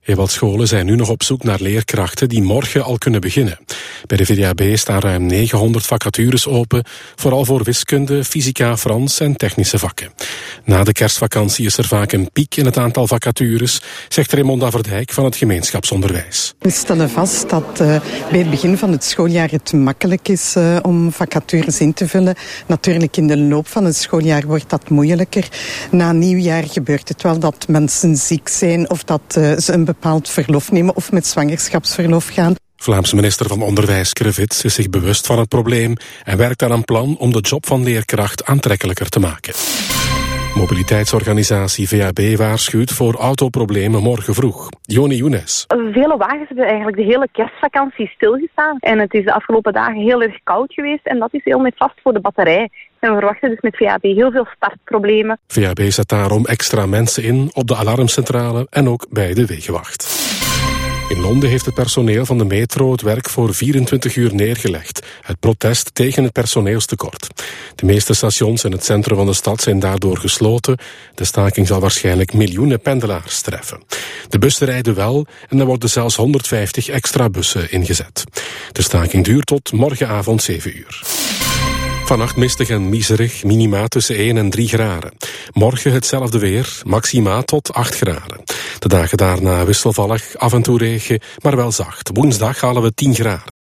Heel wat scholen zijn nu nog op zoek naar leerkrachten die morgen al kunnen beginnen. Bij de VDAB staan ruim 900 vacatures open, vooral voor wiskunde, fysica, Frans en technische vakken. Na de kerstvakantie is er vaak een piek in het aantal vacatures, zegt Raymonda Verdijk van het gemeenschapsonderwijs. We stellen vast dat bij het begin van het schooljaar het makkelijk is om vacatures in te vullen. Natuurlijk in de loop van het schooljaar wordt dat moeilijker. Na nieuwjaar gebeurt het wel dat mensen ziek zijn of dat ze een bepaald verlof nemen of met zwangerschapsverlof gaan. Vlaamse minister van Onderwijs Krevits is zich bewust van het probleem en werkt aan een plan om de job van leerkracht aantrekkelijker te maken. Mobiliteitsorganisatie VAB waarschuwt voor autoproblemen morgen vroeg. Joni Younes. Vele wagens hebben eigenlijk de hele kerstvakantie stilgestaan. En het is de afgelopen dagen heel erg koud geweest en dat is heel nefast voor de batterij. En we verwachten dus met VAB heel veel startproblemen. VAB zet daarom extra mensen in op de alarmcentrale en ook bij de wegenwacht. In Londen heeft het personeel van de metro het werk voor 24 uur neergelegd. Het protest tegen het personeelstekort. De meeste stations in het centrum van de stad zijn daardoor gesloten. De staking zal waarschijnlijk miljoenen pendelaars treffen. De bussen rijden wel en er worden zelfs 150 extra bussen ingezet. De staking duurt tot morgenavond 7 uur. Vannacht mistig en miserig, minima tussen 1 en 3 graden. Morgen hetzelfde weer, maxima tot 8 graden. De dagen daarna wisselvallig, af en toe regen, maar wel zacht. Woensdag halen we 10 graden.